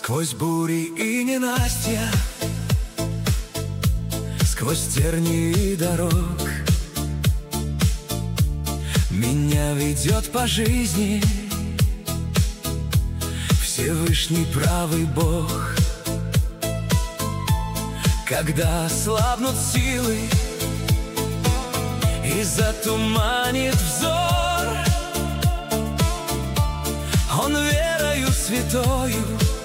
Сквозь бури и ненастья, сквозь тернии и дорог меня ведет по жизни Всевышний правый Бог. Когда ослабнут силы и затуманит взор, Он верою святою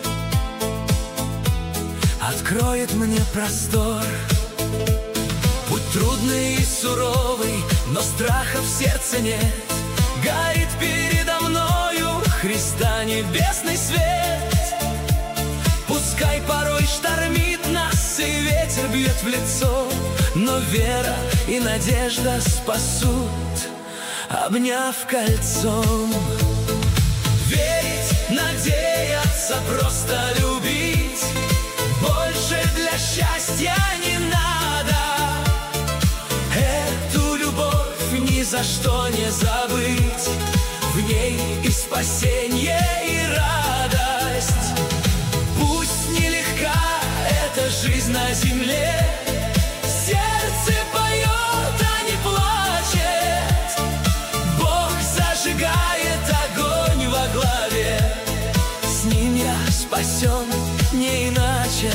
откроет мне простор. Путь трудный и суровый, но страха в сердце нет. Горит передо мною Христа небесный свет. Пускай порой штормит нас и ветер бьет в лицо, но вера и надежда спасут, обняв кольцом. Верить, надеяться, просто любить, больше для счастья не надо. Эту любовь ни за что не забыть, в ней и спасение, и радость. Пусть нелегка эта жизнь на земле, сердце поет, а не плачет. Бог зажигает огонь во главе, с ним я спасен, не иначе.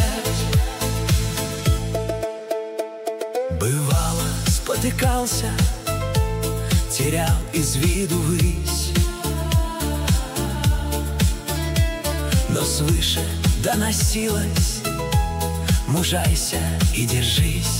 Бывало, спотыкался, терял из виду высь, но свыше доносилось: мужайся и держись.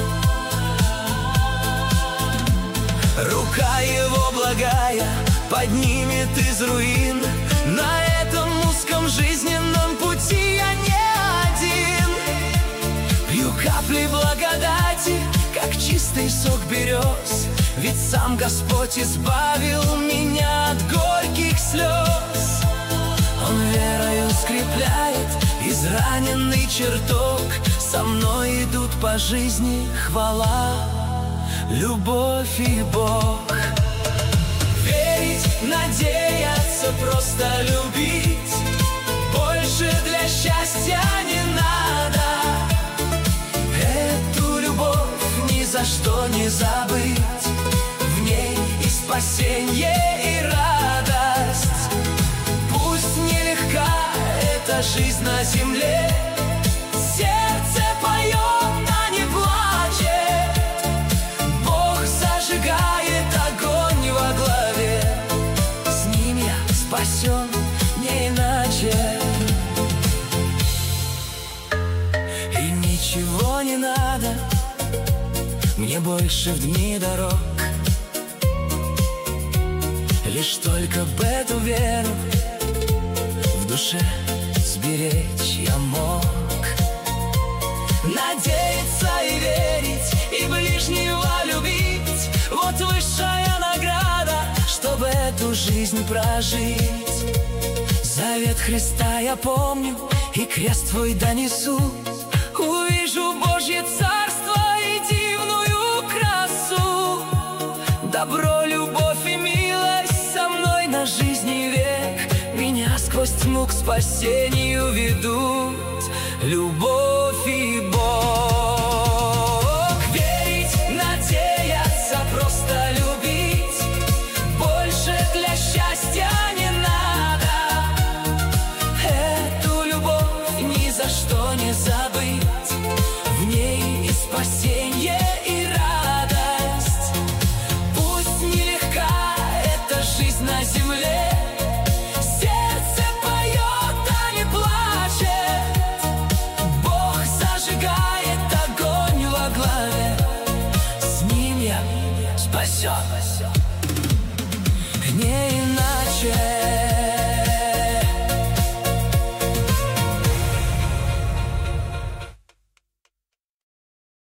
Рука его благая поднимет из руин. На этом узком жизненном пути я не один. Пью капли благодати, как чистый сок берез, ведь сам Господь избавил меня от горьких слез. Он верою скрепляет израненный чертог, со мной идут по жизни хвала, любовь и Бог. Верить, надеяться, просто любить, больше для счастья не надо. Эту любовь ни за что не забыть, в ней и спасение, и радость. Пусть нелегка эта жизнь на земле, сердце поет, а не плачет. Бог зажигает огонь во главе, с ним я спасен, не иначе. И ничего не надо мне больше в дни дорог, лишь только бы эту веру в душе сберечь я мог. Надеяться и верить, и ближнего любить, вот высшая награда, чтобы эту жизнь прожить. Завет Христа я помню, и крест твой донесу. Увижу Божье царство и дивную красу. Добро, любовь и милость со мной на жизни век, меня сквозь тьму к спасению ведут любовь и Бог. Верить, надеяться, просто любить, больше для счастья не надо. Эту любовь ни за что не забыть, в ней и спасение, и радость. Пусть нелегка эта жизнь на земле, сердце поет, а не плачет. Бог зажигает огонь во главе, с ним я спасен.